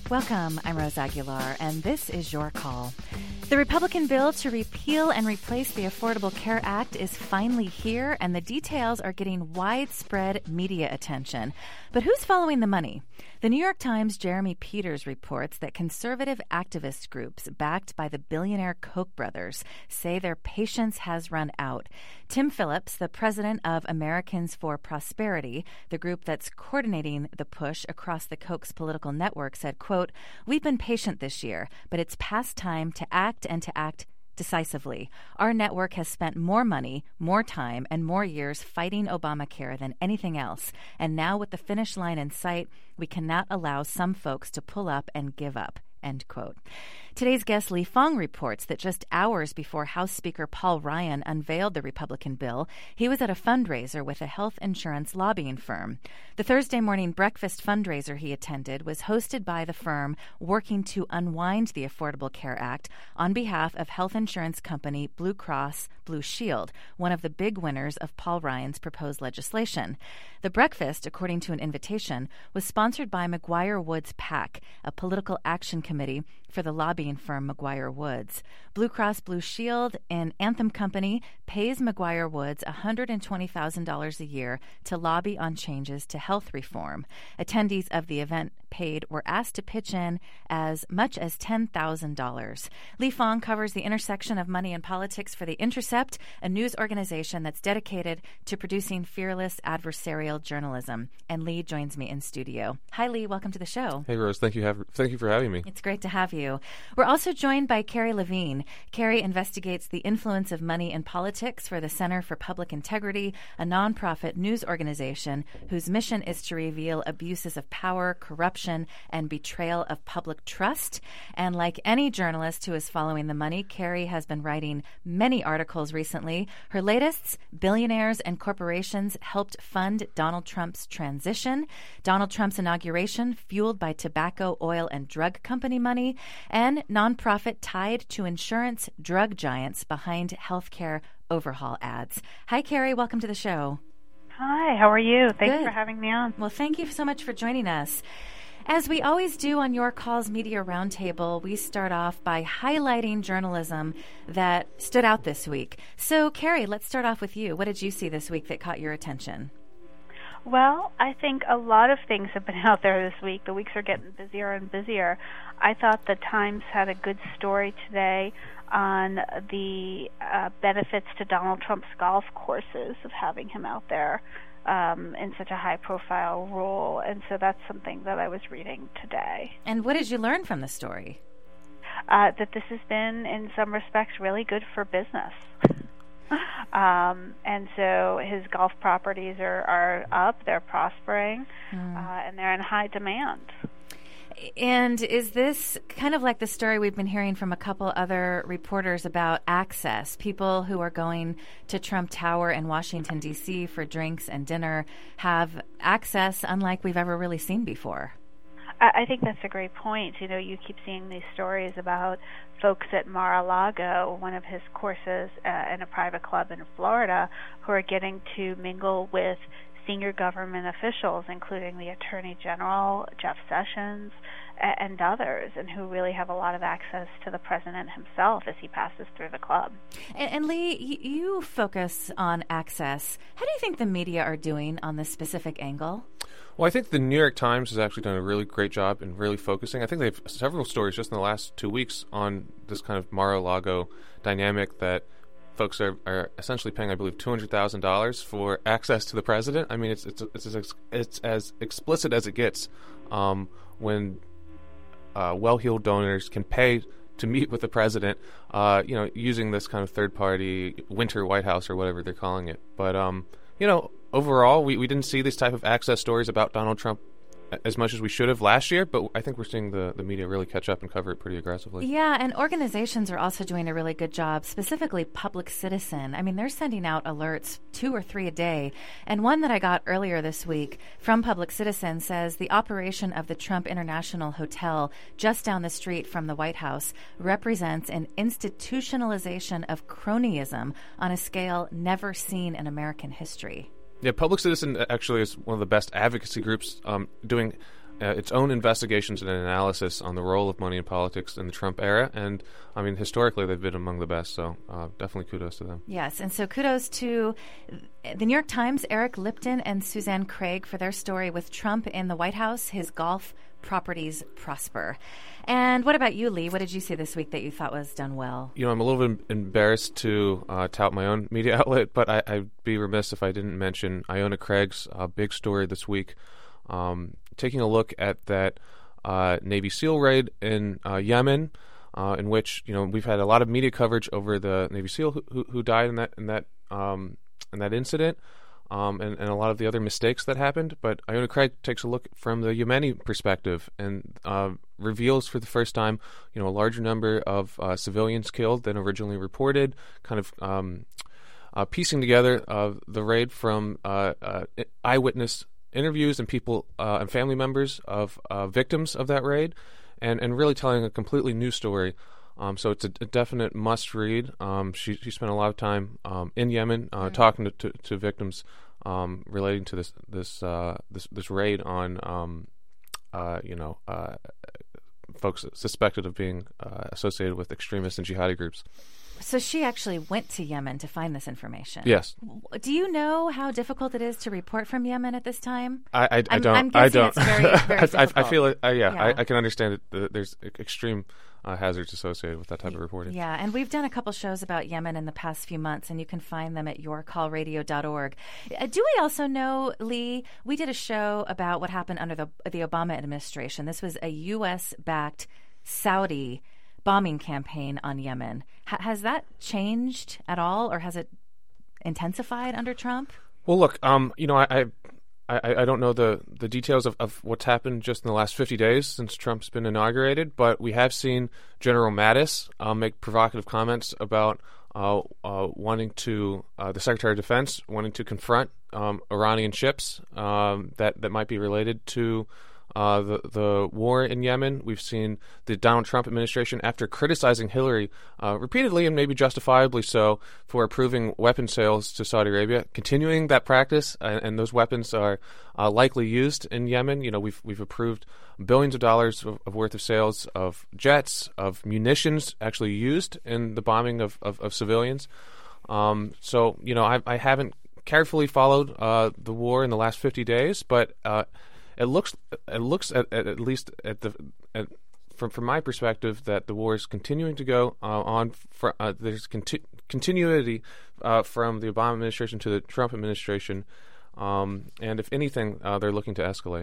Welcome, I'm Rose Aguilar, and this is Your Call. The Republican bill to repeal and replace the Affordable Care Act is finally here, and the details are getting widespread media attention. But who's following the money? The New York Times' Jeremy Peters reports that conservative activist groups backed by the billionaire Koch brothers say their patience has run out. Tim Phillips, the president of Americans for Prosperity, the group that's coordinating the push across the Koch's political network, said, quote, "We've been patient this year, but it's past time to act and to act decisively. Our network has spent more money, more time, and more years fighting Obamacare than anything else. And now with the finish line in sight, we cannot allow some folks to pull up and give up." End quote. Today's guest, Lee Fang, reports that just hours before House Speaker Paul Ryan unveiled the Republican bill, he was at a fundraiser with a health insurance lobbying firm. The Thursday morning breakfast fundraiser he attended was hosted by the firm working to unwind the Affordable Care Act on behalf of health insurance company Blue Cross Blue Shield, one of the big winners of Paul Ryan's proposed legislation. The breakfast, according to an invitation, was sponsored by McGuire Woods PAC, a political action committee for the lobbying firm McGuire Woods. Blue Cross Blue Shield, an Anthem company, pays McGuire Woods $120,000 a year to lobby on changes to health reform. Attendees of the event were asked to pitch in as much as $10,000. Lee Fang covers the intersection of money and politics for The Intercept, a news organization that's dedicated to producing fearless adversarial journalism. And Lee joins me in studio. Hi, Lee. Welcome to the show. Hey, Rose. Thank you for having me. It's great to have you. We're also joined by Carrie Levine. Carrie investigates the influence of money in politics for the Center for Public Integrity, a nonprofit news organization whose mission is to reveal abuses of power, corruption, and betrayal of public trust. And like any journalist who is following the money, Carrie has been writing many articles recently. Her latest, Billionaires and Corporations Helped Fund Donald Trump's Transition, Donald Trump's Inauguration Fueled by Tobacco, Oil, and Drug Company Money, and Nonprofit Tied to Insurance Drug Giants Behind Healthcare Overhaul Ads. Hi, Carrie. Welcome to the show. Hi. How are you? Thanks Good. for having me on. Well, thank you so much for joining us. As we always do on Your Call's Media Roundtable, we start off by highlighting journalism that stood out this week. So, Carrie, let's start off with you. What did you see this week that caught your attention? Well, I think a lot of things have been out there this week. The weeks are getting busier and busier. I thought the Times had a good story today on the benefits to Donald Trump's golf courses of having him out there in such a high-profile role. And so that's something that I was reading today. And what did you learn from the story? That this has been, in some respects, really good for business. And so his golf properties are up, they're prospering, and they're in high demand. And is this kind of like the story we've been hearing from a couple other reporters about access? People who are going to Trump Tower in Washington, D.C. for drinks and dinner have access unlike we've ever really seen before. I think that's a great point. You know, you keep seeing these stories about folks at Mar-a-Lago, one of his courses in a private club in Florida, who are getting to mingle with senior government officials, including the Attorney General, Jeff Sessions, and others, and who really have a lot of access to the president himself as he passes through the club. And Lee, you focus on access. How do you think the media are doing on this specific angle? Well, I think the New York Times has actually done a really great job in really focusing. I think they have several stories just in the last 2 weeks on this kind of Mar-a-Lago dynamic that folks are essentially paying, I believe, $200,000 for access to the president. I mean, it's as explicit as it gets when well-heeled donors can pay to meet with the president, using this kind of third-party winter White House or whatever they're calling it. But, overall, we didn't see these type of access stories about Donald Trump as much as we should have last year, but I think we're seeing the media really catch up and cover it pretty aggressively. Yeah, and organizations are also doing a really good job, specifically Public Citizen. I mean, they're sending out alerts 2 or 3 a day, and one that I got earlier this week from Public Citizen says the operation of the Trump International Hotel just down the street from the White House represents an institutionalization of cronyism on a scale never seen in American history. Yeah, Public Citizen actually is one of the best advocacy groups doing its own investigations and analysis on the role of money in politics in the Trump era. And, I mean, historically, they've been among the best. So definitely kudos to them. Yes. And so kudos to the New York Times, Eric Lipton and Suzanne Craig for their story with Trump in the White House, his golf properties prosper. And what about you, Lee? What did you see this week that you thought was done well? You know, I'm a little bit embarrassed to tout my own media outlet, but I'd be remiss if I didn't mention Iona Craig's big story this week. Taking a look at that Navy SEAL raid in Yemen, in which we've had a lot of media coverage over the Navy SEAL who died in that incident, and a lot of the other mistakes that happened. But Iona Craig takes a look from the Yemeni perspective and reveals for the first time, a larger number of civilians killed than originally reported. Kind of piecing together the raid from eyewitness interviews and people and family members of victims of that raid, and really telling a completely new story. So it's a definite must read. She spent a lot of time in Yemen talking to victims relating to this raid on folks suspected of being associated with extremist and jihadi groups. So she actually went to Yemen to find this information. Yes. Do you know how difficult it is to report from Yemen at this time? I don't. I'm guessing it's very, very difficult. I feel it. I can understand it. There's extreme hazards associated with that type of reporting. Yeah, and we've done a couple shows about Yemen in the past few months, and you can find them at yourcallradio.org. Do we also know, Lee, we did a show about what happened under the Obama administration. This was a U.S.-backed Saudi bombing campaign on Yemen. Has that changed at all, or has it intensified under Trump? Well, look, I don't know the details of what's happened just in the last 50 days since Trump's been inaugurated, but we have seen General Mattis make provocative comments about wanting to, the Secretary of Defense, wanting to confront Iranian ships that might be related to the war in Yemen. We've seen the Donald Trump administration, after criticizing Hillary repeatedly and maybe justifiably so for approving weapon sales to Saudi Arabia, continuing that practice, and those weapons are likely used in Yemen. We've approved billions of dollars of worth of sales of jets, of munitions actually used in the bombing of civilians. So I haven't carefully followed the war in the last 50 days, but It looks at least from my perspective that the war is continuing to go on. There's continuity from the Obama administration to the Trump administration, and if anything, they're looking to escalate.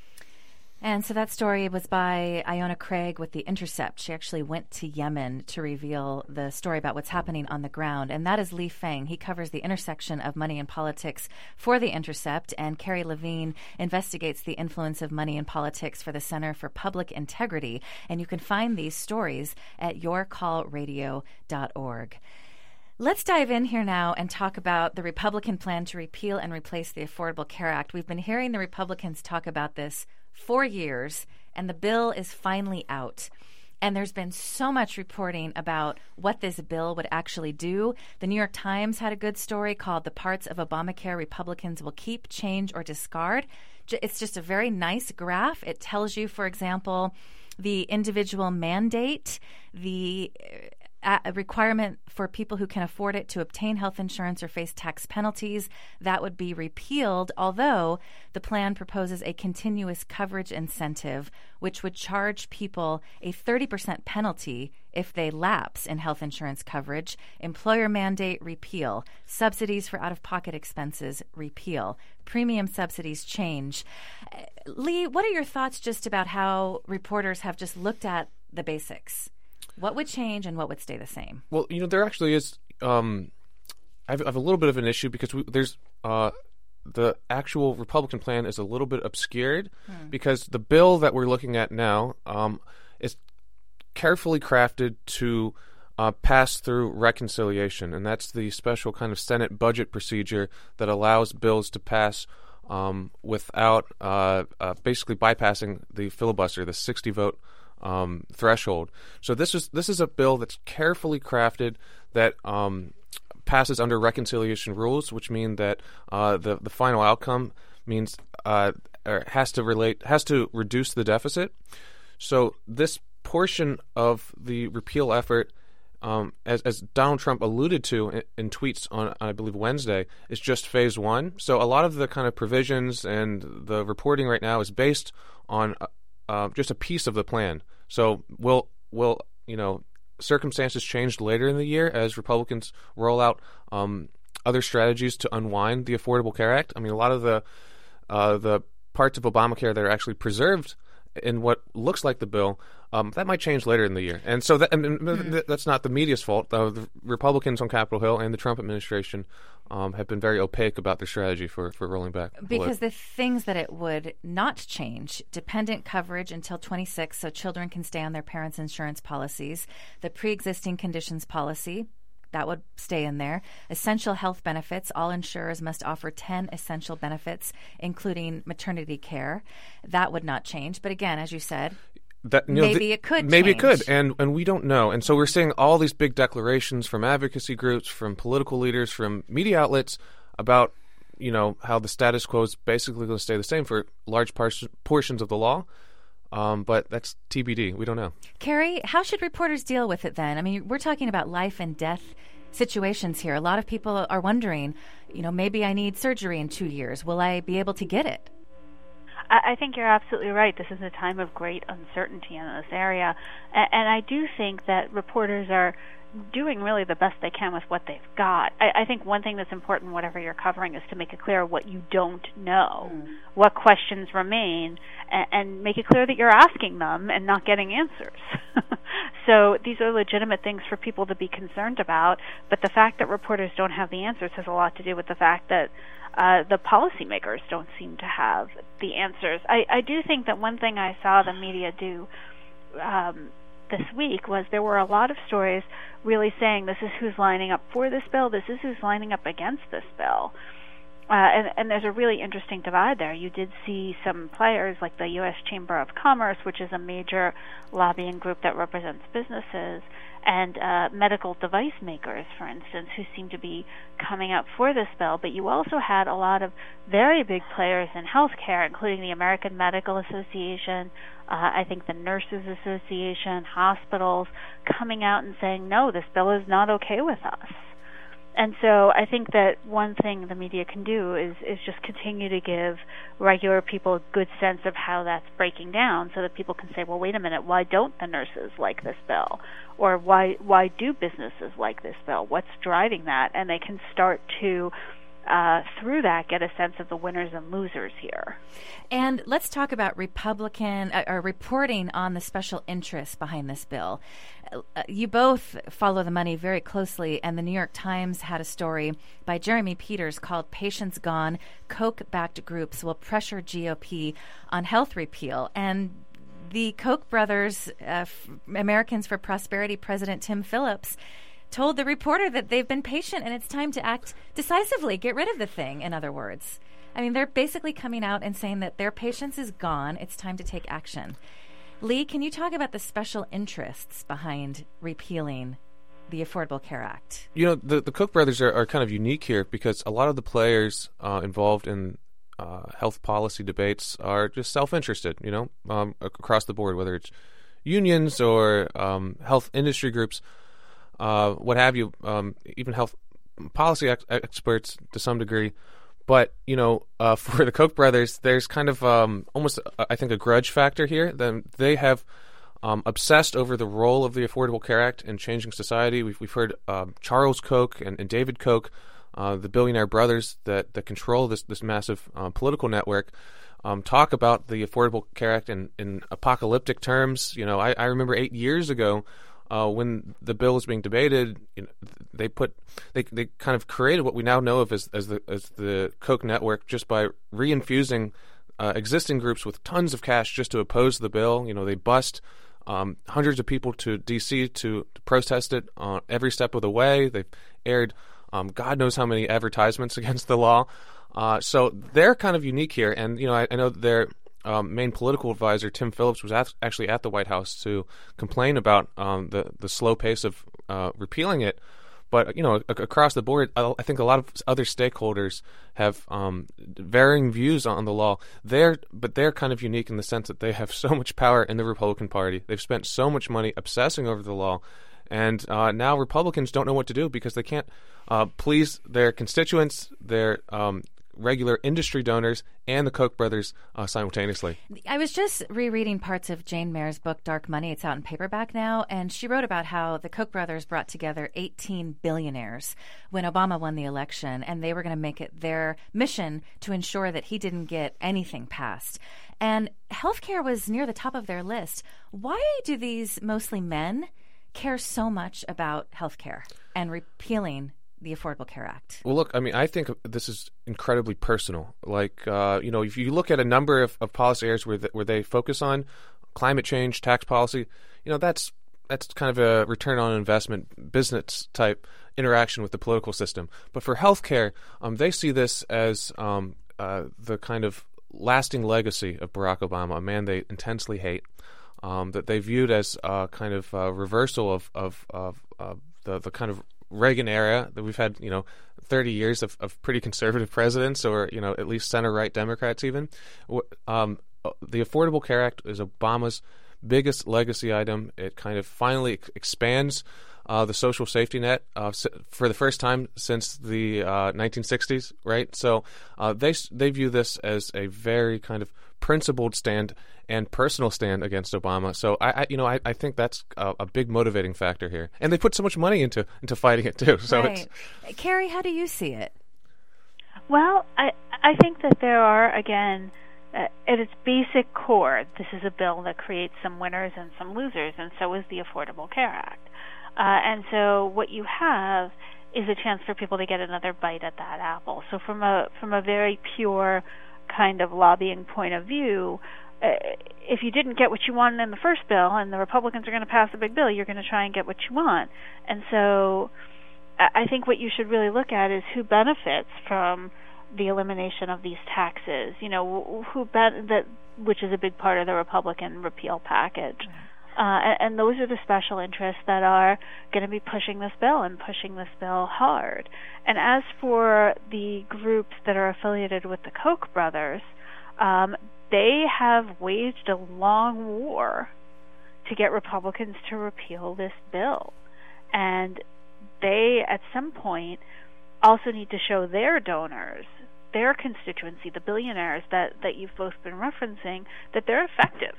And so that story was by Iona Craig with The Intercept. She actually went to Yemen to reveal the story about what's happening on the ground. And that is Lee Fang. He covers the intersection of money and politics for The Intercept. And Carrie Levine investigates the influence of money in politics for the Center for Public Integrity. And you can find these stories at yourcallradio.org. Let's dive in here now and talk about the Republican plan to repeal and replace the Affordable Care Act. We've been hearing the Republicans talk about this for years, and the bill is finally out. And there's been so much reporting about what this bill would actually do. The New York Times had a good story called "The Parts of Obamacare Republicans Will Keep, Change, or Discard." It's just a very nice graph. It tells you, for example, the individual mandate, the a requirement for people who can afford it to obtain health insurance or face tax penalties. That would be repealed, although the plan proposes a continuous coverage incentive, which would charge people a 30% penalty if they lapse in health insurance coverage. Employer mandate, repeal. Subsidies for out-of-pocket expenses, repeal. Premium subsidies, change. Lee, what are your thoughts just about how reporters have just looked at the basics? What would change and what would stay the same? Well, there actually is. I have a little bit of an issue because there's the actual Republican plan is a little bit obscured because the bill that we're looking at now is carefully crafted to pass through reconciliation, and that's the special kind of Senate budget procedure that allows bills to pass without basically bypassing the filibuster, the 60-vote threshold. So this is a bill that's carefully crafted that passes under reconciliation rules, which mean that the final outcome means has to reduce the deficit. So this portion of the repeal effort, as Donald Trump alluded to in tweets on, I believe, Wednesday, is just phase one. So a lot of the kind of provisions and the reporting right now is based on just a piece of the plan. So will circumstances change later in the year as Republicans roll out other strategies to unwind the Affordable Care Act? I mean, a lot of the parts of Obamacare that are actually preserved in what looks like the bill, that might change later in the year. And so that's not the media's fault. The Republicans on Capitol Hill and the Trump administration have been very opaque about their strategy for rolling back. Because the things that it would not change: dependent coverage until 26, so children can stay on their parents' insurance policies; the pre-existing conditions policy, that would stay in there. Essential health benefits. All insurers must offer 10 essential benefits, including maternity care. That would not change. But again, as you said, maybe it could change. And we don't know. And so we're seeing all these big declarations from advocacy groups, from political leaders, from media outlets about, how the status quo is basically going to stay the same for large portions of the law. But that's TBD. We don't know. Carrie, how should reporters deal with it then? I mean, we're talking about life and death situations here. A lot of people are wondering, maybe I need surgery in 2 years. Will I be able to get it? I think you're absolutely right. This is a time of great uncertainty in this area. And I do think that reporters are doing really the best they can with what they've got. I think one thing that's important, whatever you're covering, is to make it clear what you don't know, what questions remain, and make it clear that you're asking them and not getting answers. So these are legitimate things for people to be concerned about, but the fact that reporters don't have the answers has a lot to do with the fact that the policymakers don't seem to have the answers. I do think that one thing I saw the media do this week was there were a lot of stories really saying this is who's lining up for this bill, this is who's lining up against this bill. And there's a really interesting divide there. You did see some players like the U.S. Chamber of Commerce, which is a major lobbying group that represents businesses, and medical device makers, for instance, who seem to be coming up for this bill. But you also had a lot of very big players in healthcare, including the American Medical Association, I think the Nurses Association, hospitals, coming out and saying, no, this bill is not okay with us. And so I think that one thing the media can do is just continue to give regular people a good sense of how that's breaking down, so that people can say, well, wait a minute, why don't the nurses like this bill? Or why do businesses like this bill? What's driving that? And they can start to, through that, get a sense of the winners and losers here. And let's talk about Republican reporting on the special interests behind this bill. You both follow the money very closely, and the New York Times had a story by Jeremy Peters called "Patients Gone, Koch-Backed Groups Will Pressure GOP on Health Repeal." And the Koch brothers, Americans for Prosperity President Tim Phillips, told the reporter that they've been patient and it's time to act decisively, get rid of the thing, in other words. I mean, they're basically coming out and saying that their patience is gone, it's time to take action. Lee, can you talk about the special interests behind repealing the Affordable Care Act? The Koch brothers are kind of unique here because a lot of the players involved in health policy debates are just self-interested, across the board, whether it's unions or health industry groups, what have you, even health policy experts to some degree. But, for the Koch brothers, there's kind of almost, I think, a grudge factor here. They have obsessed over the role of the Affordable Care Act in changing society. We've heard Charles Koch and David Koch, the billionaire brothers that control this massive political network, talk about the Affordable Care Act in apocalyptic terms. I remember 8 years ago, when the bill was being debated, they kind of created what we now know of as the Koch network just by reinfusing existing groups with tons of cash just to oppose the bill. They bussed hundreds of people to D.C. to protest it on every step of the way. They've aired God knows how many advertisements against the law. So they're kind of unique here, and I know their main political advisor, Tim Phillips, was actually at the White House to complain about the slow pace of repealing it. But across the board, I think a lot of other stakeholders have varying views on the law. They're kind of unique in the sense that they have so much power in the Republican Party. They've spent so much money obsessing over the law, and now Republicans don't know what to do because they can't please their constituents, their regular industry donors, and the Koch brothers simultaneously. I was just rereading parts of Jane Mayer's book, Dark Money. It's out in paperback now, and she wrote about how the Koch brothers brought together 18 billionaires when Obama won the election, and they were going to make it their mission to ensure that he didn't get anything passed. And healthcare was near the top of their list. Why do these mostly men care so much about healthcare and repealing the Affordable Care Act? Well, look, I mean, I think this is incredibly personal. Like, if you look at a number of policy areas where they focus on climate change, tax policy, that's kind of a return on investment, business type interaction with the political system. But for healthcare, they see this as the kind of lasting legacy of Barack Obama, a man they intensely hate, that they viewed as kind of a reversal of the kind of Reagan era that we've had, 30 years of pretty conservative presidents, or at least center-right Democrats even. The Affordable Care Act is Obama's biggest legacy item. It kind of finally expands the social safety net for the first time since the 1960s, right? So they view this as a very kind of principled stand and personal stand against Obama. So I think that's a big motivating factor here, and they put so much money into fighting it too. So right. Carrie, how do you see it? Well, I think that there are, again, at its basic core, this is a bill that creates some winners and some losers, and so is the Affordable Care Act. And so what you have is a chance for people to get another bite at that apple. So from a very pure kind of lobbying point of view, if you didn't get what you wanted in the first bill and the Republicans are going to pass a big bill, you're going to try and get what you want. And so I think what you should really look at is who benefits from the elimination of these taxes, which is a big part of the Republican repeal package. And those are the special interests that are going to be pushing this bill and pushing this bill hard. And as for the groups that are affiliated with the Koch brothers, they have waged a long war to get Republicans to repeal this bill. And they, at some point, also need to show their donors, their constituency, the billionaires that you've both been referencing, that they're effective.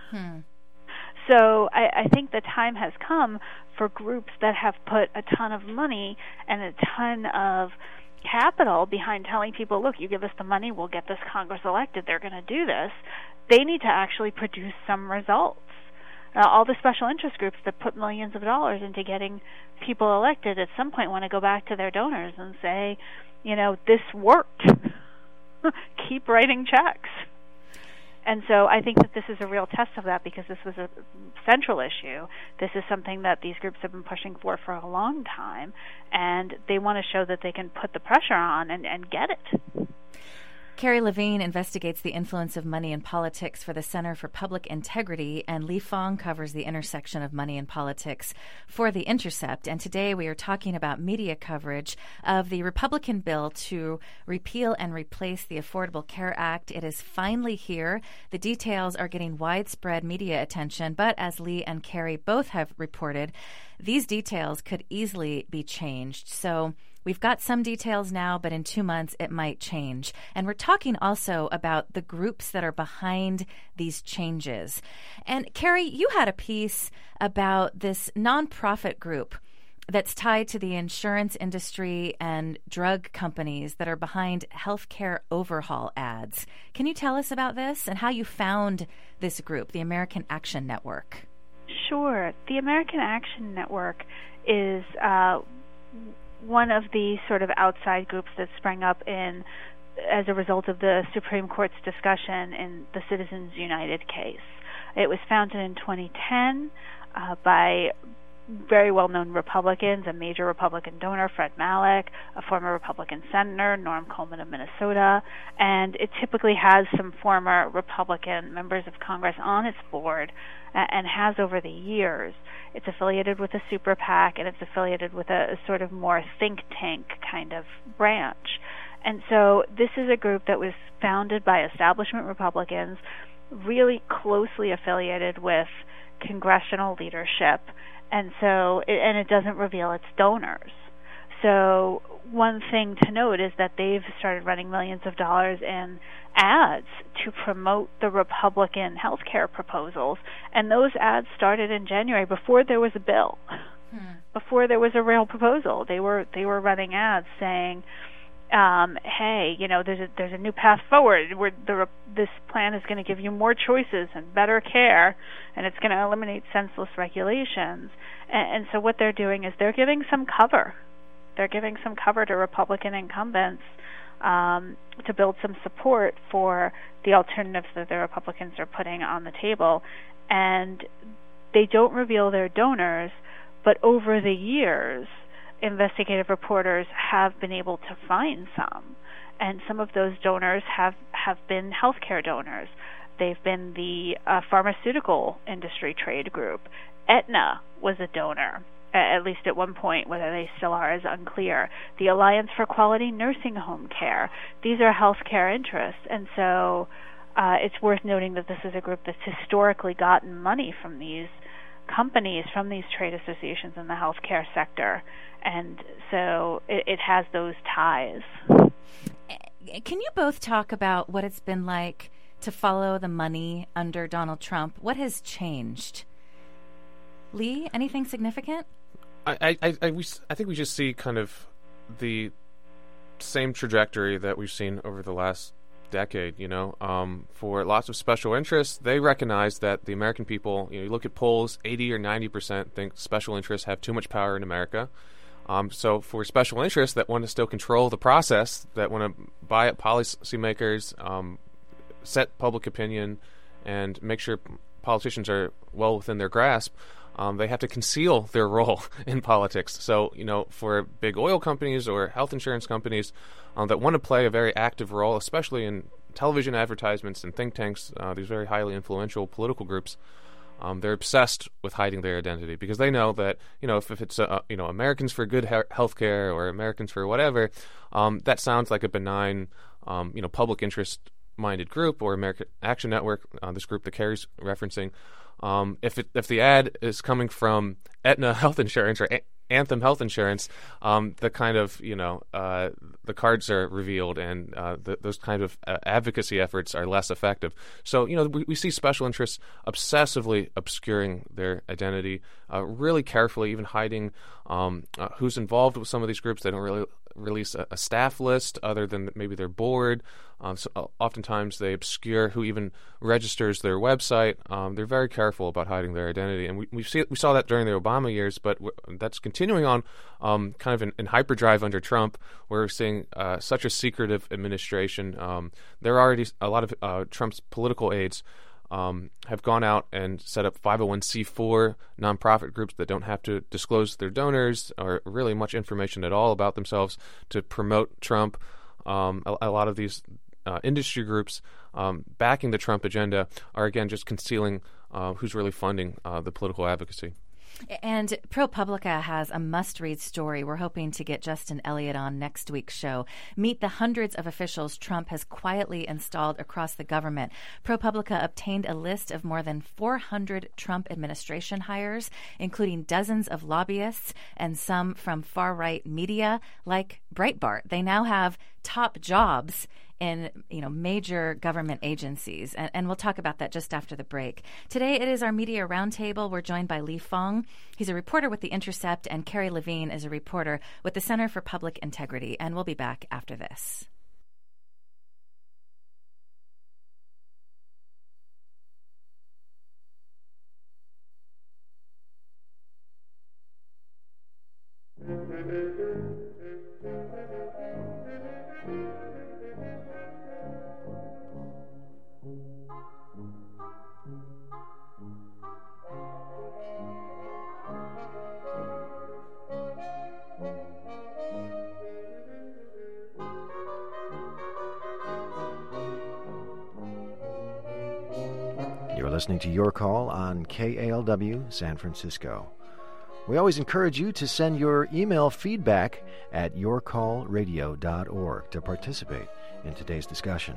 So I think the time has come for groups that have put a ton of money and a ton of capital behind telling people, look, you give us the money, we'll get this Congress elected, they're going to do this. They need to actually produce some results. All the special interest groups that put millions of dollars into getting people elected at some point want to go back to their donors and say, this worked. Keep writing checks. And so I think that this is a real test of that, because this was a central issue. This is something that these groups have been pushing for a long time, and they want to show that they can put the pressure on and get it. Carrie Levine investigates the influence of money in politics for the Center for Public Integrity, and Lee Fong covers the intersection of money and politics for The Intercept. And today we are talking about media coverage of the Republican bill to repeal and replace the Affordable Care Act. It is finally here. The details are getting widespread media attention, but as Lee and Carrie both have reported, these details could easily be changed. So we've got some details now, but in 2 months it might change. And we're talking also about the groups that are behind these changes. And Carrie, you had a piece about this nonprofit group that's tied to the insurance industry and drug companies that are behind healthcare overhaul ads. Can you tell us about this and how you found this group, the American Action Network? Sure. The American Action Network is one of the sort of outside groups that sprang up as a result of the Supreme Court's discussion in the Citizens United case. It was founded in 2010 by very well-known Republicans, a major Republican donor, Fred Malek, a former Republican senator, Norm Coleman of Minnesota, and it typically has some former Republican members of Congress on its board, and has over the years. It's affiliated with a super PAC, and it's affiliated with a sort of more think tank kind of branch. And so this is a group that was founded by establishment Republicans, really closely affiliated with congressional leadership, and so it doesn't reveal its donors. So one thing to note is that they've started running millions of dollars in ads to promote the Republican health care proposals, and those ads started in January before there was a bill, before there was a real proposal. They were running ads saying, hey, there's a new path forward. This plan is going to give you more choices and better care, and it's going to eliminate senseless regulations. And so what they're doing is they're giving some cover. They're giving some cover to Republican incumbents to build some support for the alternatives that the Republicans are putting on the table. And they don't reveal their donors, but over the years, investigative reporters have been able to find some, and some of those donors have been healthcare donors. They've been the pharmaceutical industry trade group. Aetna was a donor, at least at one point. Whether they still are is unclear. The Alliance for Quality Nursing Home Care. These are healthcare interests, and so it's worth noting that this is a group that's historically gotten money from these companies, from these trade associations in the healthcare sector, and so it has those ties. Can you both talk about what it's been like to follow the money under Donald Trump? What has changed? Lee, anything significant? I think we just see kind of the same trajectory that we've seen over the last decade. For lots of special interests, they recognize that the American people, you look at polls, 80 or 90% think special interests have too much power in America. So for special interests that want to still control the process, that want to buy up policymakers, set public opinion, and make sure politicians are well within their grasp, they have to conceal their role in politics. So, for big oil companies or health insurance companies that want to play a very active role, especially in television advertisements and think tanks, these very highly influential political groups, they're obsessed with hiding their identity because they know that, if it's, Americans for Good Health Care or Americans for whatever, that sounds like a benign, public interest-minded group, or American Action Network, this group that Carrie's referencing. If the ad is coming from Aetna Health Insurance or Anthem Health Insurance, the kind of, the cards are revealed, and those kind of advocacy efforts are less effective. So, we see special interests obsessively obscuring their identity, really carefully, even hiding who's involved with some of these groups. They don't really release a staff list other than maybe their board. So oftentimes they obscure who even registers their website. They're very careful about hiding their identity, and we saw that during the Obama years, but that's continuing on kind of in hyperdrive under Trump. We're seeing such a secretive administration. There are already a lot of Trump's political aides have gone out and set up 501c4 nonprofit groups that don't have to disclose their donors or really much information at all about themselves to promote Trump. A lot of these industry groups backing the Trump agenda are, again, just concealing who's really funding the political advocacy. And ProPublica has a must-read story. We're hoping to get Justin Elliott on next week's show. Meet the hundreds of officials Trump has quietly installed across the government. ProPublica obtained a list of more than 400 Trump administration hires, including dozens of lobbyists and some from far-right media like Breitbart. They now have top jobs in major government agencies. And we'll talk about that just after the break. Today, it is our Media Roundtable. We're joined by Lee Fong. He's a reporter with The Intercept, and Carrie Levine is a reporter with the Center for Public Integrity. And we'll be back after this. listening to Your Call on KALW San Francisco. We always encourage you to send your email feedback at yourcallradio.org to participate in today's discussion.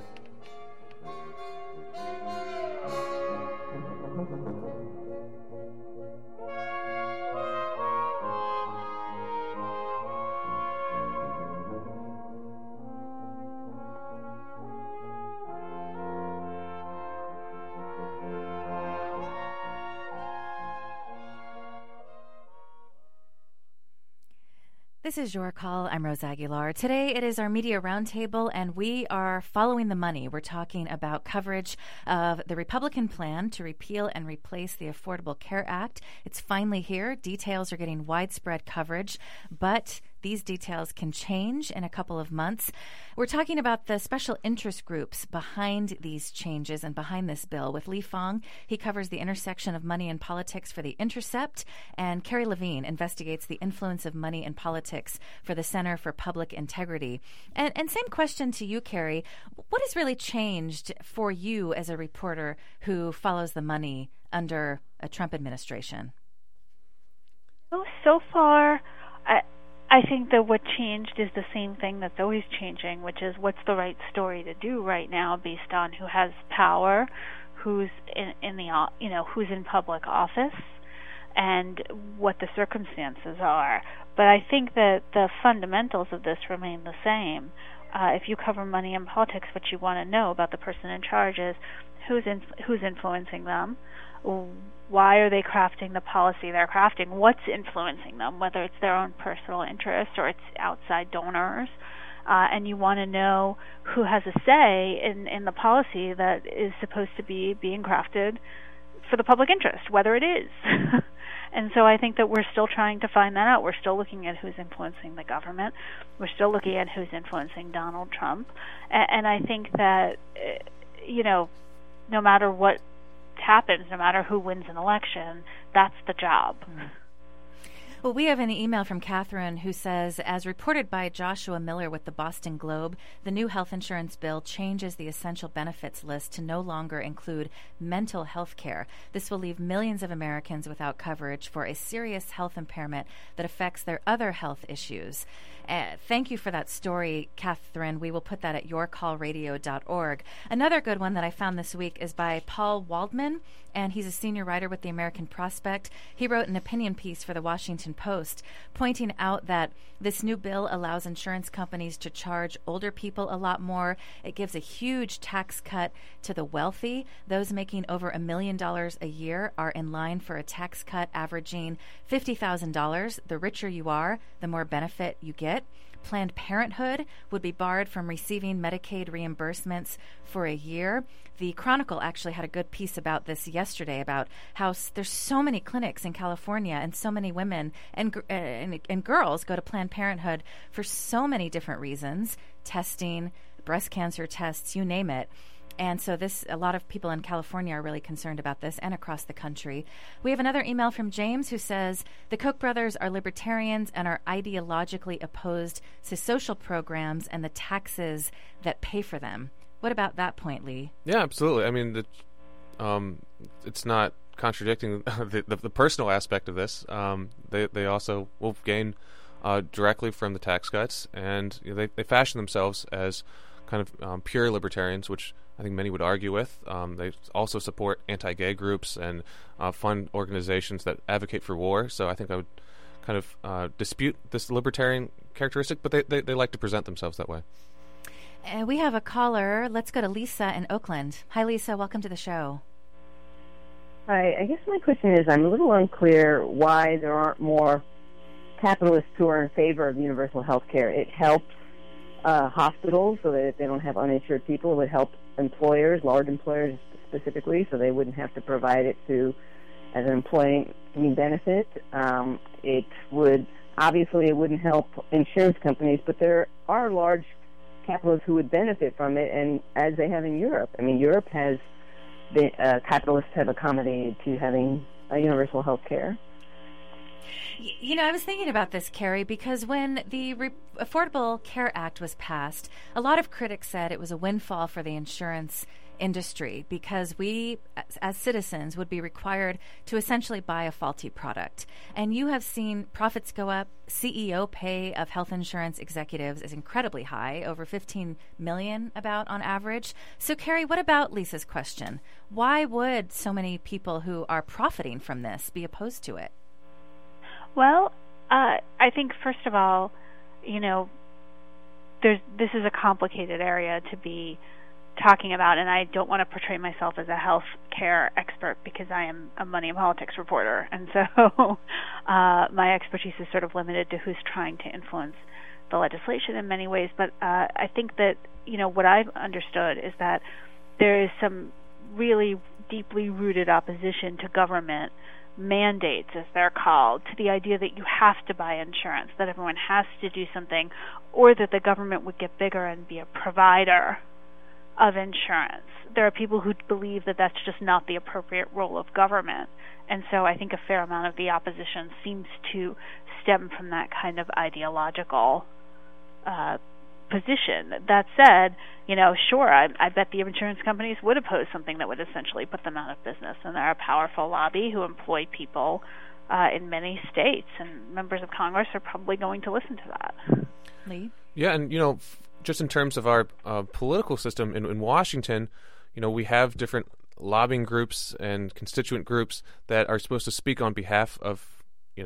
This is Your Call. I'm Rose Aguilar. Today it is our Media Roundtable, and we are following the money. We're talking about coverage of the Republican plan to repeal and replace the Affordable Care Act. It's finally here. Details are getting widespread coverage, but these details can change in a couple of months. We're talking about the special interest groups behind these changes and behind this bill with Lee Fong. He covers the intersection of money and politics for The Intercept, and Carrie Levine investigates the influence of money and politics for the Center for Public Integrity. And same question to you, Carrie. What has really changed for you as a reporter who follows the money under a Trump administration? So far, I think that what changed is the same thing that's always changing, which is what's the right story to do right now based on who has power, who's who's in public office, and what the circumstances are. But I think that the fundamentals of this remain the same. If you cover money and politics, what you want to know about the person in charge is who's influencing them. Why are they crafting the policy they're crafting? What's influencing them, whether it's their own personal interest or it's outside donors? And you want to know who has a say in the policy that is supposed to be being crafted for the public interest, whether it is. And so I think that we're still trying to find that out. We're still looking at who's influencing the government. We're still looking at who's influencing Donald Trump. And I think that, no matter what happens, no matter who wins an election, that's the job. Well, we have an email from Catherine who says, as reported by Joshua Miller with the Boston Globe, the new health insurance bill changes the essential benefits list to no longer include mental health care. This will leave millions of Americans without coverage for a serious health impairment that affects their other health issues. Thank you for that story, Catherine. We will put that at yourcallradio.org. Another good one that I found this week is by Paul Waldman, and he's a senior writer with the American Prospect. He wrote an opinion piece for the Washington Post, pointing out that this new bill allows insurance companies to charge older people a lot more. It gives a huge tax cut to the wealthy. Those making over $1 million a year are in line for a tax cut averaging $50,000. The richer you are, the more benefit you get. Planned Parenthood would be barred from receiving Medicaid reimbursements for a year. The Chronicle actually had a good piece about this yesterday, about how there's so many clinics in California and so many women and girls go to Planned Parenthood for so many different reasons, testing, breast cancer tests, you name it. And so a lot of people in California are really concerned about this, and across the country. We have another email from James who says, the Koch brothers are libertarians and are ideologically opposed to social programs and the taxes that pay for them. What about that point, Lee? Yeah, absolutely. I mean, it's not contradicting the personal aspect of this. They also will gain directly from the tax cuts, and they fashion themselves as kind of pure libertarians, which I think many would argue with. They also support anti-gay groups and fund organizations that advocate for war. So I think I would kind of dispute this libertarian characteristic, but they like to present themselves that way. We have a caller. Let's go to Lisa in Oakland. Hi, Lisa. Welcome to the show. Hi. I guess my question is, I'm a little unclear why there aren't more capitalists who are in favor of universal health care. It helps hospitals so that if they don't have uninsured people, it would help employers, large employers specifically, so they wouldn't have to provide it as an employee benefit. It wouldn't help insurance companies, but there are large capitalists who would benefit from it, and as they have in Europe. I mean, Europe has capitalists have accommodated to having a universal health care. I was thinking about this, Carrie, because when the Affordable Care Act was passed, a lot of critics said it was a windfall for the insurance industry because we, as citizens, would be required to essentially buy a faulty product. And you have seen profits go up. CEO pay of health insurance executives is incredibly high, over $15 million about on average. So, Carrie, what about Lisa's question? Why would so many people who are profiting from this be opposed to it? Well, I think, first of all, this is a complicated area to be talking about, and I don't want to portray myself as a health care expert because I am a money and politics reporter, and so my expertise is sort of limited to who's trying to influence the legislation in many ways. But I think that, what I've understood is that there is some really deeply rooted opposition to government mandates, as they're called, to the idea that you have to buy insurance, that everyone has to do something, or that the government would get bigger and be a provider of insurance. There are people who believe that that's just not the appropriate role of government. And so I think a fair amount of the opposition seems to stem from that kind of ideological position. That said, sure, I bet the insurance companies would oppose something that would essentially put them out of business. And they're a powerful lobby who employ people in many states, and members of Congress are probably going to listen to that. Lee? Yeah, and, just in terms of our political system in Washington, we have different lobbying groups and constituent groups that are supposed to speak on behalf of,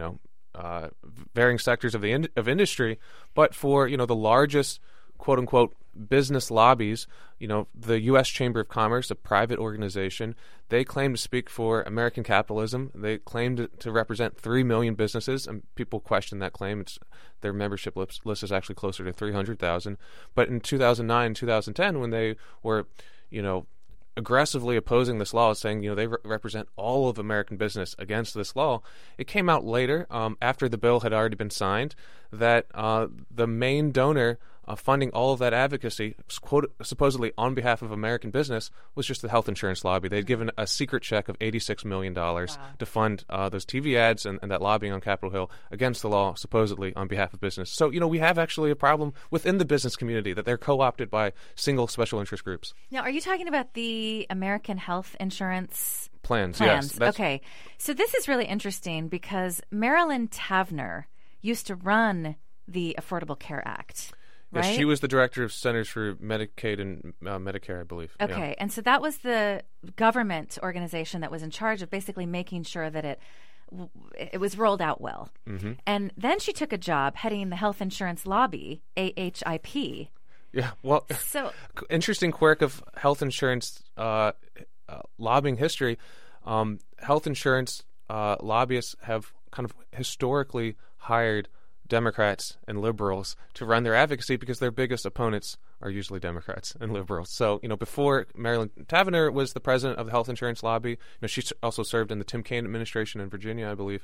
varying sectors of industry. But for, the largest, quote unquote, business lobbies, the U.S. Chamber of Commerce, a private organization, they claim to speak for American capitalism. They claim to represent 3 million businesses, and people question that claim. Their membership list is actually closer to 300,000. But in 2009, 2010, when they were, aggressively opposing this law, saying, they represent all of American business against this law, it came out later, after the bill had already been signed, that the main donor funding all of that advocacy, supposedly on behalf of American business, was just the health insurance lobby. They'd given a secret check of $86 million to fund those TV ads and that lobbying on Capitol Hill against the law, supposedly on behalf of business. So, we have actually a problem within the business community that they're co-opted by single special interest groups. Now, are you talking about the American health insurance plans? Yes. Okay. So this is really interesting because Marilyn Tavenner used to run the Affordable Care Act. Right? Yes, she was the director of Centers for Medicaid and Medicare, I believe. Okay, and so that was the government organization that was in charge of basically making sure that it was rolled out well. Mm-hmm. And then she took a job heading the health insurance lobby, AHIP. Yeah, well, so interesting quirk of health insurance lobbying history. Health insurance lobbyists have kind of historically hired Democrats and liberals to run their advocacy because their biggest opponents are usually Democrats and liberals. So, before Marilyn Tavenner was the president of the health insurance lobby, she also served in the Tim Kaine administration in Virginia, I believe.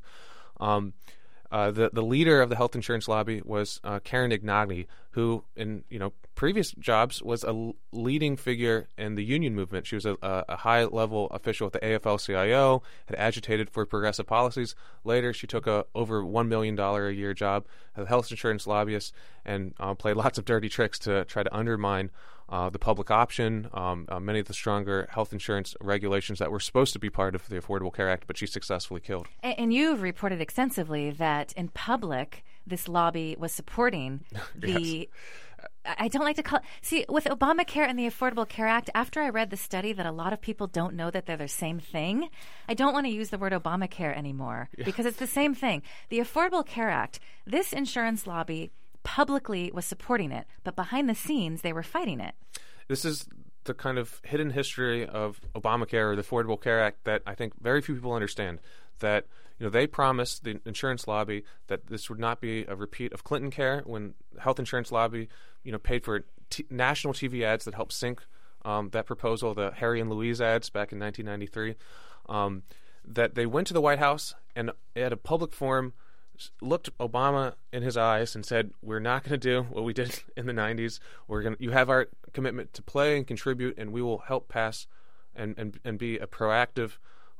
The leader of the health insurance lobby was Karen Ignagni, who in previous jobs was a leading figure in the union movement. She was a high-level official at the AFL-CIO, had agitated for progressive policies. Later, she took a over $1 million a year job as a health insurance lobbyist and played lots of dirty tricks to try to undermine the public option, many of the stronger health insurance regulations that were supposed to be part of the Affordable Care Act, but she successfully killed. And you've reported extensively that in public, this lobby was supporting the... I don't like to call it... See, with Obamacare and the Affordable Care Act, after I read the study that a lot of people don't know that they're the same thing, I don't want to use the word Obamacare anymore because it's the same thing. The Affordable Care Act, this insurance lobby publicly was supporting it, but behind the scenes, they were fighting it. This is the kind of hidden history of Obamacare or the Affordable Care Act that I think very few people understand. That they promised the insurance lobby that this would not be a repeat of Clinton Care when the health insurance lobby paid for national TV ads that helped sink that proposal, the Harry and Louise ads back in 1993. That they went to the White House and at a public forum looked Obama in his eyes and said, "We're not going to do what we did in the 90s. You have our commitment to play and contribute, and we will help pass and be a proactive.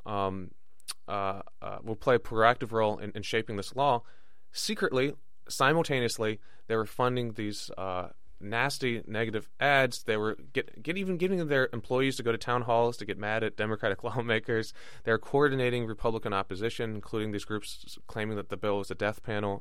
We'll play a proactive role in shaping this law." Secretly, simultaneously, they were funding these nasty negative ads. They were even getting their employees to go to town halls to get mad at Democratic lawmakers. They're coordinating Republican opposition, including these groups claiming that the bill was a death panel.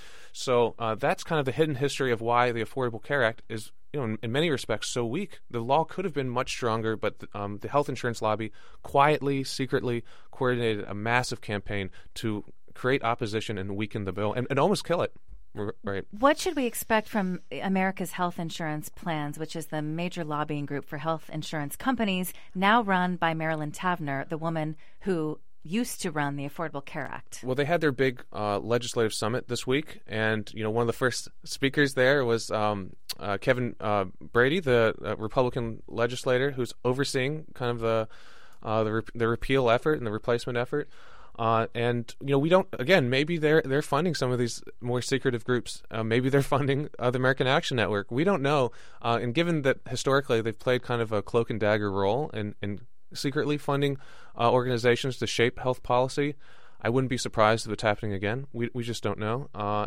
So that's kind of the hidden history of why the Affordable Care Act is, in many respects, so weak. The law could have been much stronger, but the health insurance lobby quietly, secretly coordinated a massive campaign to create opposition and weaken the bill and almost kill it. Right. What should we expect from America's Health Insurance Plans, which is the major lobbying group for health insurance companies, now run by Marilyn Tavenner, the woman who used to run the Affordable Care Act? Well, they had their big legislative summit this week, and one of the first speakers there was Kevin Brady, the Republican legislator who's overseeing kind of the repeal effort and the replacement effort. And we don't. Again, maybe they're funding some of these more secretive groups. Maybe they're funding the American Action Network. We don't know. And given that historically they've played kind of a cloak and dagger role in secretly funding organizations to shape health policy, I wouldn't be surprised if it's happening again. We just don't know.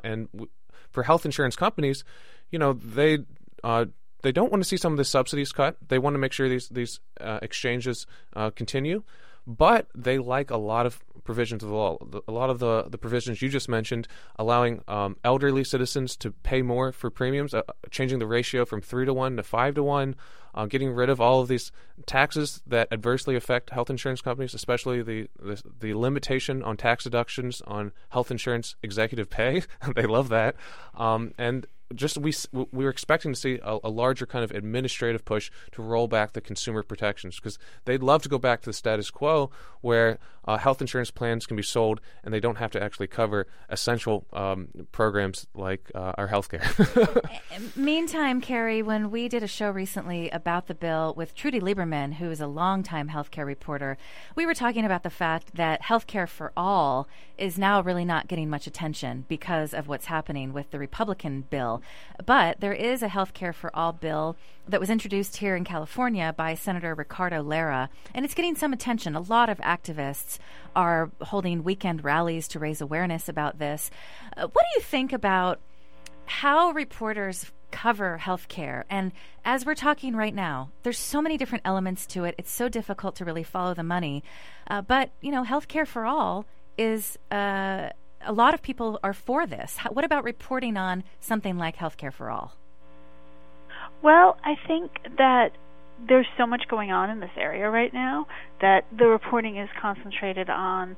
For health insurance companies, they don't want to see some of the subsidies cut. They want to make sure these exchanges continue. But they like a lot of provisions of the law. A lot of the provisions you just mentioned, allowing elderly citizens to pay more for premiums, changing the ratio from 3-to-1 to 5-to-1, getting rid of all of these taxes that adversely affect health insurance companies, especially the limitation on tax deductions on health insurance executive pay. They love that. And just we were expecting to see a larger kind of administrative push to roll back the consumer protections, because they'd love to go back to the status quo where health insurance plans can be sold and they don't have to actually cover essential programs like our health care. Meantime, Carrie, when we did a show recently about the bill with Trudy Lieberman, who is a longtime healthcare reporter, we were talking about the fact that healthcare for all is now really not getting much attention because of what's happening with the Republican bill. But there is a healthcare for all bill that was introduced here in California by Senator Ricardo Lara, and it's getting some attention. A lot of activists are holding weekend rallies to raise awareness about this. What do you think about how reporters cover healthcare? And as we're talking right now, there's so many different elements to it. It's so difficult to really follow the money. But healthcare for all is a lot of people are for this. What about reporting on something like healthcare for all? Well, I think that there's so much going on in this area right now that the reporting is concentrated on,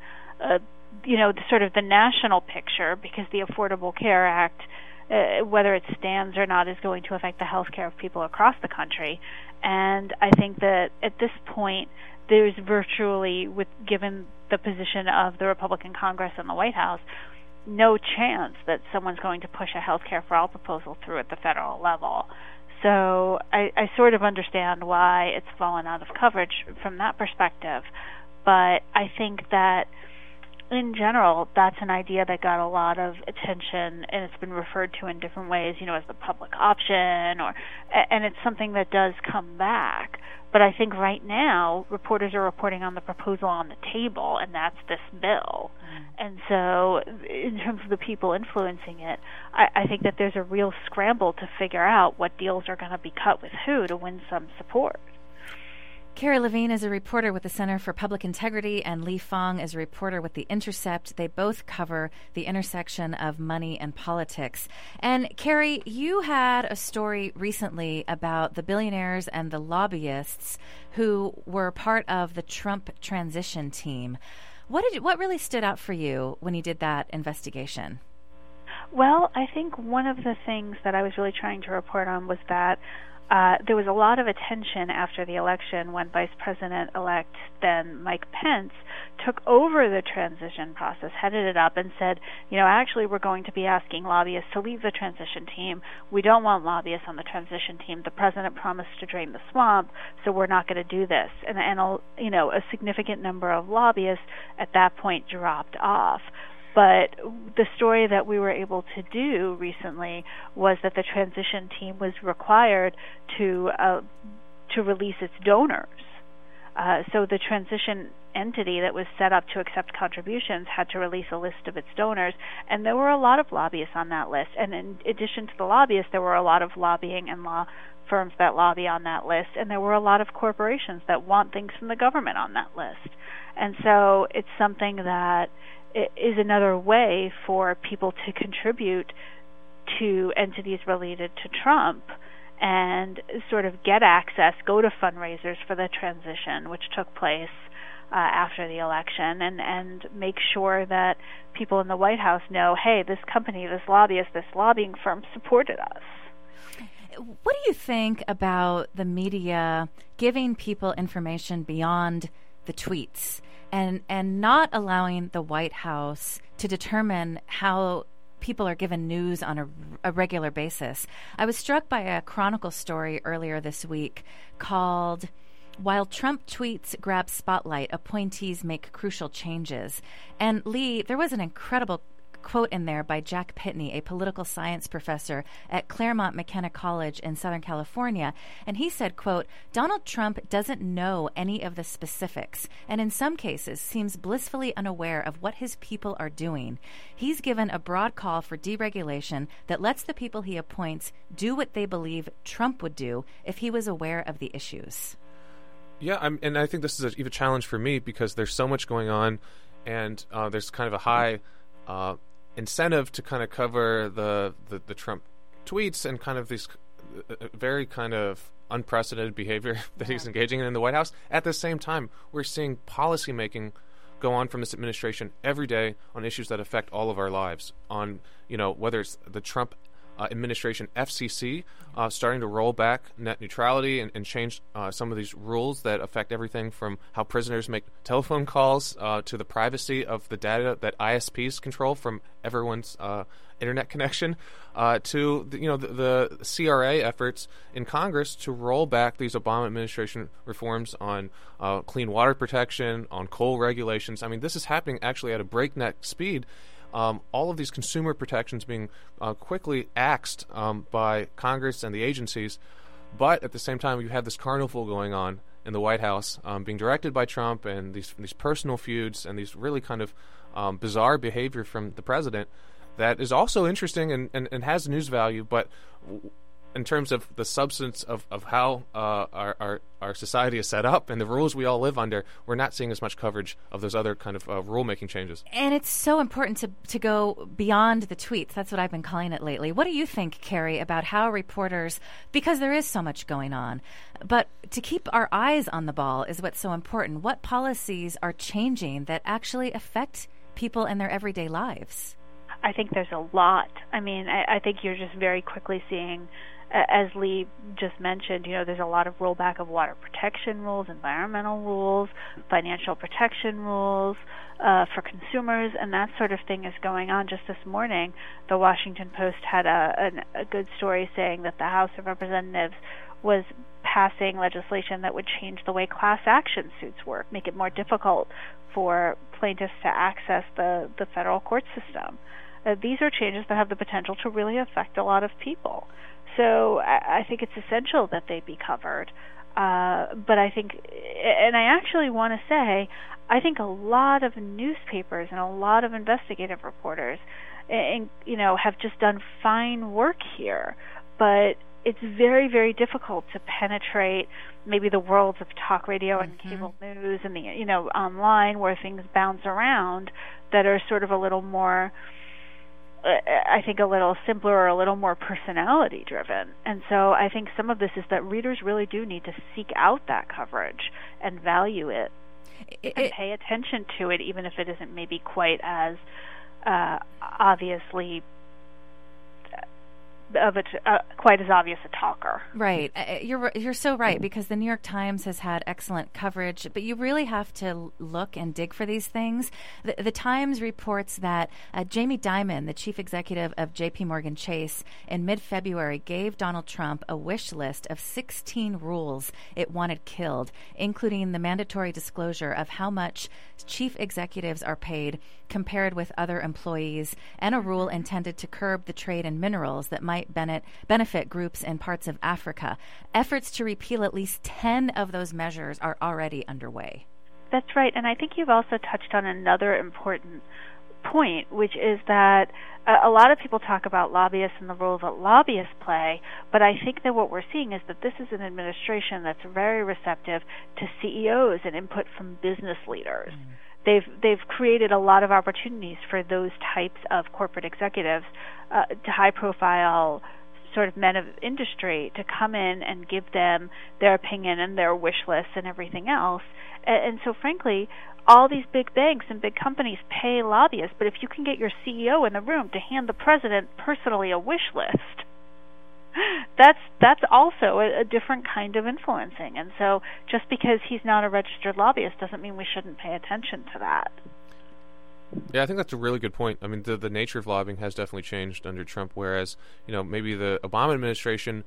sort of the national picture, because the Affordable Care Act, whether it stands or not, is going to affect the health care of people across the country. And I think that at this point, there's virtually, given the position of the Republican Congress and the White House, no chance that someone's going to push a health care for all proposal through at the federal level. So I sort of understand why it's fallen out of coverage from that perspective. But I think that in general, that's an idea that got a lot of attention, and it's been referred to in different ways, as the public option, and it's something that does come back. But I think right now, reporters are reporting on the proposal on the table, and that's this bill. And so in terms of the people influencing it, I think that there's a real scramble to figure out what deals are going to be cut with who to win some support. Carrie Levine is a reporter with the Center for Public Integrity, and Lee Fong is a reporter with The Intercept. They both cover the intersection of money and politics. And Carrie, you had a story recently about the billionaires and the lobbyists who were part of the Trump transition team. What really stood out for you when you did that investigation? Well, I think one of the things that I was really trying to report on was that there was a lot of attention after the election when Vice President-elect then Mike Pence took over the transition process, headed it up, and said, actually we're going to be asking lobbyists to leave the transition team. We don't want lobbyists on the transition team. The president promised to drain the swamp, so we're not going to do this. And a significant number of lobbyists at that point dropped off. But the story that we were able to do recently was that the transition team was required to release its donors. So the transition entity that was set up to accept contributions had to release a list of its donors, and there were a lot of lobbyists on that list. And in addition to the lobbyists, there were a lot of lobbying and law firms that lobby on that list, and there were a lot of corporations that want things from the government on that list. And so it's something that is another way for people to contribute to entities related to Trump and sort of get access, go to fundraisers for the transition, which took place after the election, and make sure that people in the White House know, hey, this company, this lobbyist, this lobbying firm supported us. What do you think about the media giving people information beyond the tweets and not allowing the White House to determine how people are given news on a regular basis? I was struck by a Chronicle story earlier this week called "While Trump Tweets Grab Spotlight, Appointees Make Crucial Changes." And Lee, there was an incredible quote in there by Jack Pitney, a political science professor at Claremont McKenna College in Southern California. And he said, quote, "Donald Trump doesn't know any of the specifics, and in some cases seems blissfully unaware of what his people are doing. He's given a broad call for deregulation that lets the people he appoints do what they believe Trump would do if he was aware of the issues." Yeah, and I think this is even a challenge for me because there's so much going on, and there's kind of a high incentive to kind of cover the Trump tweets and kind of these very kind of unprecedented behavior that he's engaging in the White House. At the same time, we're seeing policy making go on from this administration every day on issues that affect all of our lives. On, you know, whether it's the Trump administration FCC starting to roll back net neutrality and change some of these rules that affect everything from how prisoners make telephone calls to the privacy of the data that ISPs control from everyone's internet connection, to the CRA efforts in Congress to roll back these Obama administration reforms on clean water protection, on coal regulations. I mean, this is happening actually at a breakneck speed. All of these consumer protections being quickly axed by Congress and the agencies, but at the same time you have this carnival going on in the White House, being directed by Trump, and these personal feuds and these really kind of bizarre behavior from the president that is also interesting and has news value, but in terms of the substance of how our society is set up and the rules we all live under, we're not seeing as much coverage of those other kind of rule-making changes. And it's so important to go beyond the tweets. That's what I've been calling it lately. What do you think, Carrie, about how reporters, because there is so much going on, but to keep our eyes on the ball is what's so important. What policies are changing that actually affect people in their everyday lives? I think there's a lot. I mean, I think you're just very quickly seeing, as Lee just mentioned, there's a lot of rollback of water protection rules, environmental rules, financial protection rules for consumers, and that sort of thing is going on. Just this morning, the Washington Post had a good story saying that the House of Representatives was passing legislation that would change the way class action suits work, make it more difficult for plaintiffs to access the federal court system. These are changes that have the potential to really affect a lot of people. So I think it's essential that they be covered. But I think, and I actually want to say, I think a lot of newspapers and a lot of investigative reporters, have just done fine work here. But it's very, very difficult to penetrate maybe the worlds of talk radio and cable news and the online, where things bounce around, that are sort of a little more, I think, a little simpler or a little more personality driven. And so I think some of this is that readers really do need to seek out that coverage and value it and pay attention to it, even if it isn't maybe quite as obviously quite as obvious a talker. Right. You're so right, because the New York Times has had excellent coverage, but you really have to look and dig for these things. The Times reports that Jamie Dimon, the chief executive of J.P. Morgan Chase, in mid-February gave Donald Trump a wish list of 16 rules it wanted killed, including the mandatory disclosure of how much chief executives are paid compared with other employees, and a rule intended to curb the trade in minerals that might benefit groups in parts of Africa. Efforts to repeal at least 10 of those measures are already underway. That's right, and I think you've also touched on another important point, which is that a lot of people talk about lobbyists and the role that lobbyists play, but I think that what we're seeing is that this is an administration that's very receptive to CEOs and input from business leaders. They've created a lot of opportunities for those types of corporate executives, to high-profile sort of men of industry, to come in and give them their opinion and their wish lists and everything else. And so, frankly, all these big banks and big companies pay lobbyists, but if you can get your CEO in the room to hand the president personally a wish list, that's also a different kind of influencing. And so just because he's not a registered lobbyist doesn't mean we shouldn't pay attention to that. Yeah, I think that's a really good point. I mean, the nature of lobbying has definitely changed under Trump, whereas, maybe the Obama administration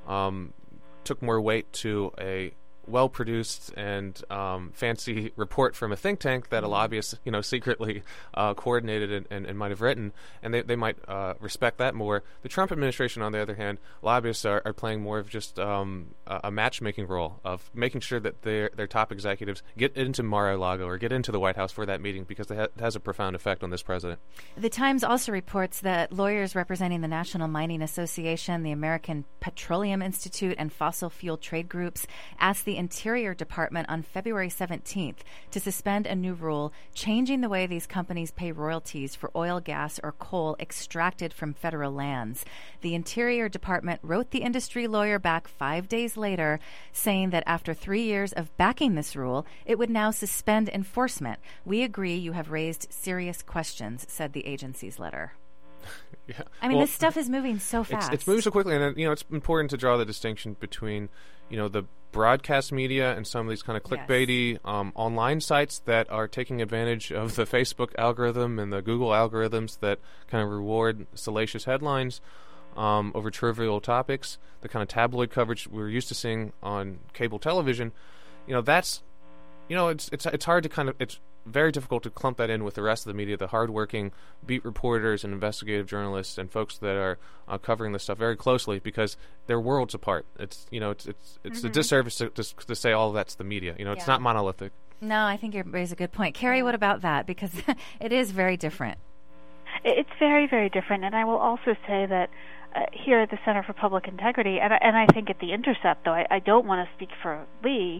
took more weight to a well-produced and fancy report from a think tank that a lobbyist, secretly coordinated and might have written, and they might respect that more. The Trump administration, on the other hand, lobbyists are playing more of just a matchmaking role of making sure that their top executives get into Mar-a-Lago or get into the White House for that meeting, because it has a profound effect on this president. The Times also reports that lawyers representing the National Mining Association, the American Petroleum Institute, and fossil fuel trade groups asked the Interior Department on February 17th to suspend a new rule changing the way these companies pay royalties for oil, gas, or coal extracted from federal lands. The Interior Department wrote the industry lawyer back 5 days later, saying that after 3 years of backing this rule, it would now suspend enforcement. "We agree you have raised serious questions," said the agency's letter. Yeah. I mean, this stuff is moving so fast. It's moving so quickly, and it's important to draw the distinction between, the broadcast media and some of these kind of clickbaity online sites that are taking advantage of the Facebook algorithm and the Google algorithms that kind of reward salacious headlines over trivial topics. The kind of tabloid coverage we're used to seeing on cable television, that's, it's hard to it's very difficult to clump that in with the rest of the media, the hardworking beat reporters and investigative journalists and folks that are covering this stuff very closely, because they're worlds apart. It's a disservice to say all of that's the media. It's not monolithic. No, I think you raise a good point. Carrie, what about that? Because it is very different. It's very, very different. And I will also say that here at the Center for Public Integrity, and I think at The Intercept, though I don't want to speak for Lee,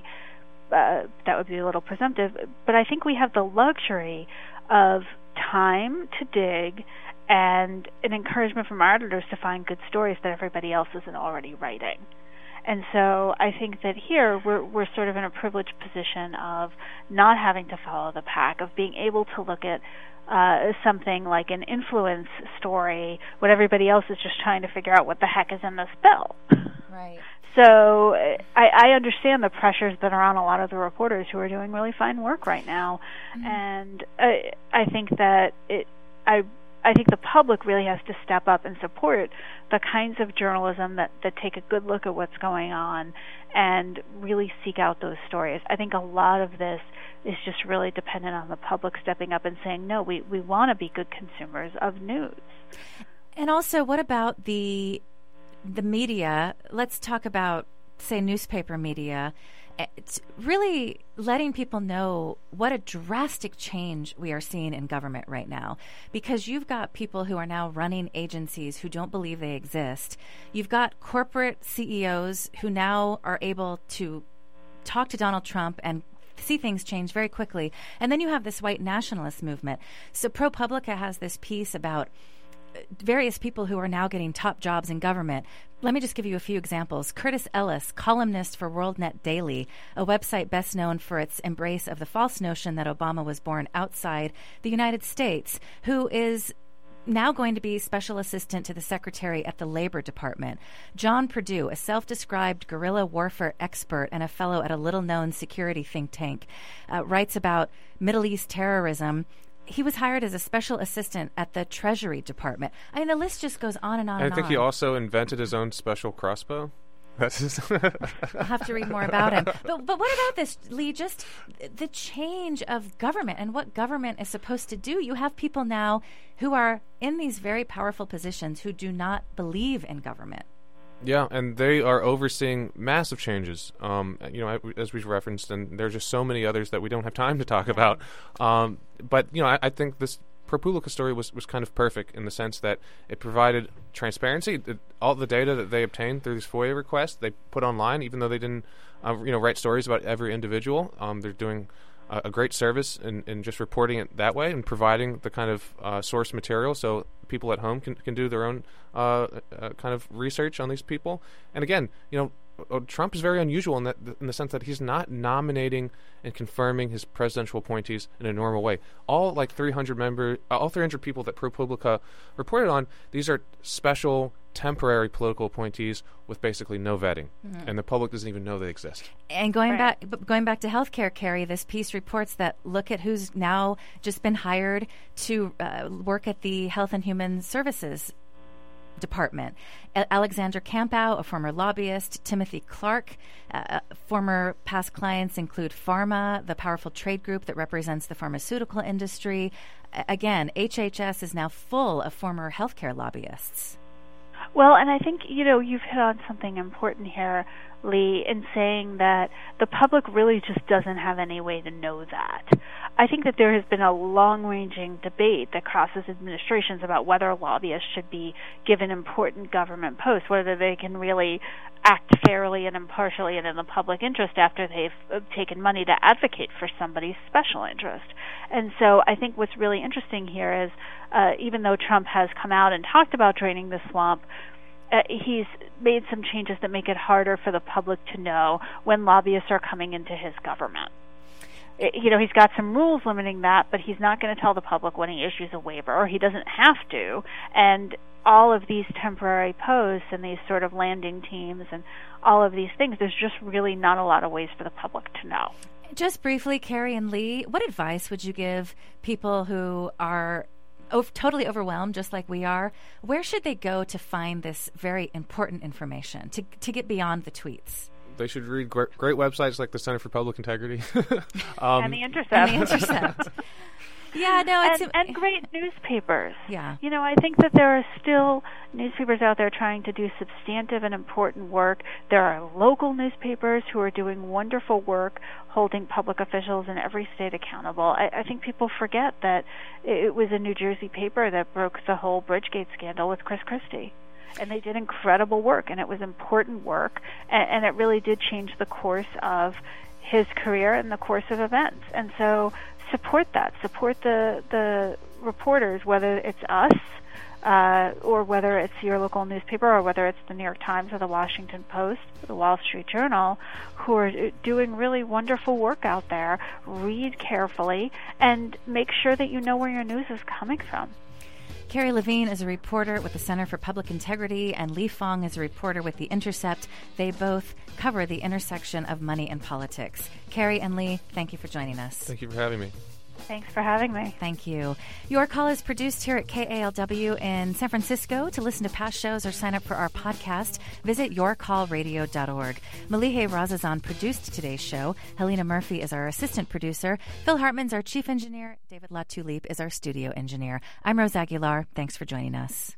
that would be a little presumptive, but I think we have the luxury of time to dig and an encouragement from our editors to find good stories that everybody else isn't already writing. And so I think that here we're sort of in a privileged position of not having to follow the pack, of being able to look at something like an influence story when everybody else is just trying to figure out what the heck is in this bill. Right. So I understand the pressures that are on a lot of the reporters who are doing really fine work right now, and I think that I think the public really has to step up and support the kinds of journalism that take a good look at what's going on and really seek out those stories. I think a lot of this is just really dependent on the public stepping up and saying, no, we want to be good consumers of news. And also, what about the media? Let's talk about, say, newspaper media. It's really letting people know what a drastic change we are seeing in government right now, because you've got people who are now running agencies who don't believe they exist. You've got corporate CEOs who now are able to talk to Donald Trump and see things change very quickly. And then you have this white nationalist movement. So ProPublica has this piece about various people who are now getting top jobs in government. Let me just give you a few examples. Curtis Ellis, columnist for WorldNet Daily, a website best known for its embrace of the false notion that Obama was born outside the United States, who is now going to be special assistant to the secretary at the Labor Department. John Perdue, a self-described guerrilla warfare expert and a fellow at a little-known security think tank, writes about Middle East terrorism. He was hired as a special assistant at the Treasury Department. I mean, the list just goes on and on and on. I think he also invented his own special crossbow. That's his I'll have to read more about him. But what about this, Lee? Just the change of government and what government is supposed to do. You have people now who are in these very powerful positions who do not believe in government. Yeah, and they are overseeing massive changes, as we've referenced, and there's just so many others that we don't have time to talk about. But I think this ProPublica story was kind of perfect in the sense that it provided transparency. All the data that they obtained through these FOIA requests, they put online, even though they didn't write stories about every individual. They're doing a great service in just reporting it that way and providing the kind of source material so people at home can do their own kind of research on these people. And again, Trump is very unusual in the sense that he's not nominating and confirming his presidential appointees in a normal way. All 300 people that ProPublica reported on, these are special temporary political appointees with basically no vetting, and the public doesn't even know they exist. And going back to healthcare, Carrie, this piece reports that look at who's now just been hired to work at the Health and Human Services Department. Alexander Campow, a former lobbyist, Timothy Clark. Former past clients include Pharma, the powerful trade group that represents the pharmaceutical industry. Again, HHS is now full of former healthcare lobbyists. Well, and I think, you've hit on something important here, Lee, in saying that the public really just doesn't have any way to know that. I think that there has been a long-ranging debate that crosses administrations about whether lobbyists should be given important government posts, whether they can really act fairly and impartially and in the public interest after they've taken money to advocate for somebody's special interest. And so I think what's really interesting here is even though Trump has come out and talked about draining the swamp, he's made some changes that make it harder for the public to know when lobbyists are coming into his government. He's got some rules limiting that, but he's not going to tell the public when he issues a waiver, or he doesn't have to. And all of these temporary posts and these sort of landing teams and all of these things, there's just really not a lot of ways for the public to know. Just briefly, Carrie and Lee, what advice would you give people who are totally overwhelmed, just like we are? Where should they go to find this very important information, to get beyond the tweets? They should read great websites like the Center for Public Integrity. And The Intercept. Yeah, no, and great newspapers. Yeah. I think that there are still newspapers out there trying to do substantive and important work. There are local newspapers who are doing wonderful work, holding public officials in every state accountable. I think people forget that it was a New Jersey paper that broke the whole Bridgegate scandal with Chris Christie. And they did incredible work, and it was important work, and it really did change the course of his career and the course of events. And so support that. Support the reporters, whether it's us or whether it's your local newspaper or whether it's the New York Times or the Washington Post or the Wall Street Journal, who are doing really wonderful work out there. Read carefully and make sure that you know where your news is coming from. Carrie Levine is a reporter with the Center for Public Integrity, and Lee Fong is a reporter with The Intercept. They both cover the intersection of money and politics. Carrie and Lee, thank you for joining us. Thank you for having me. Thanks for having me. Thank you. Your Call is produced here at KALW in San Francisco. To listen to past shows or sign up for our podcast, visit yourcallradio.org. Malihe Razazan produced today's show. Helena Murphy is our assistant producer. Phil Hartman's our chief engineer. David Latulippe is our studio engineer. I'm Rose Aguilar. Thanks for joining us.